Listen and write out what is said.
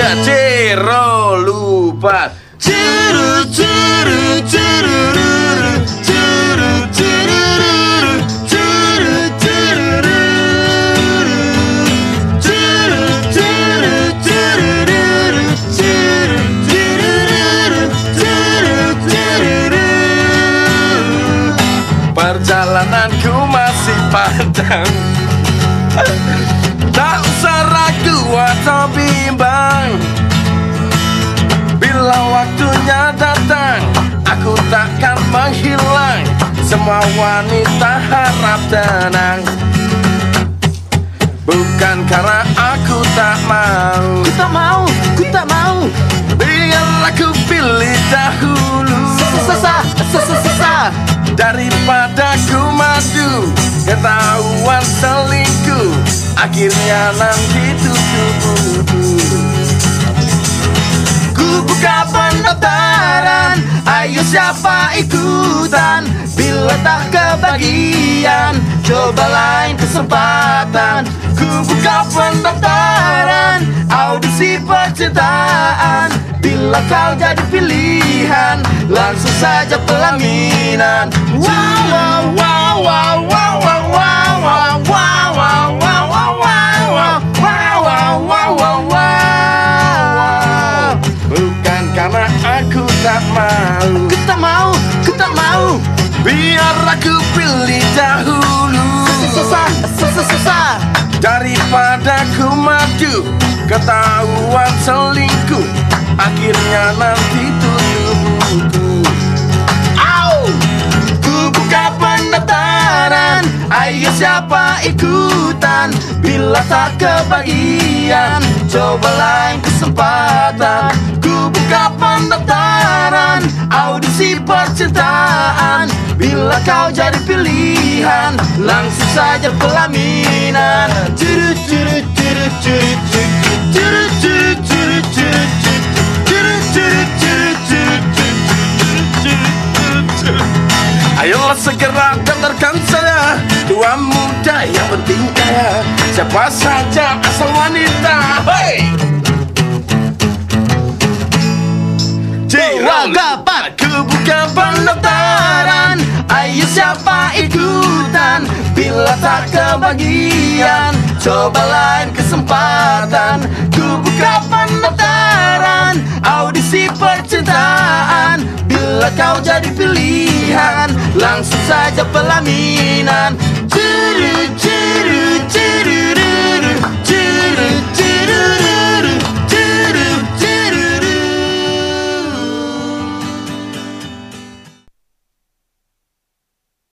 Cero lupa. Curu curu cururu, curu cururu, curu cururu, curu curu cururu, curu cururu, curu cururu. Perjalananku masih panjang, tak usah ragu atau bimbang. Bila waktunya datang, aku takkan menghilang. Semua wanita harap tenang. Bukan karena aku tak mau. Ku tak mau, ku tak mau. Biarlah ku pilih dahulu. Sesa. Daripada ku madu ketahuan selingkuh, akhirnya nanti tutup buku. Ku buka pendaftaran, ayo siapa ikutan. Bila tak kebagian, coba lain kesempatan. Ku buka pendaftaran, audisi percintaan. Bila kau jadi pilihan, langsung saja pelaminan. Wow wow wow wow wow wow wow wow wow wow wow wow wow wow wow. Bukan karena aku tak mau. Ku tak mau, ku tak mau. Biar aku pilih dahulu. Sesa. Daripada ku maju ketahuan selingkuh, akhirnya nanti tutup buku. Ku buka pendaftaran, ayo siapa ikutan. Bila tak kebagian, coba lain kesempatan. Ku buka pendaftaran, audisi percintaan. Bila kau jadi pilihan, langsung saja pelaminan. Curu curu curu curu curu curu curu curu curu. Ayolah segera dengarkan saya, tua muda yang penting kaya. Siapa saja asal wanita. Hey! Wagapan. Ku buka pendaftaran, ayo siapa ikutan. Bila tak kebagian, coba lain kesempatan. Ku buka pendaftaran, audisi percintaan. Bila kau jadi pilihan, langsung saja pelaminan. Curu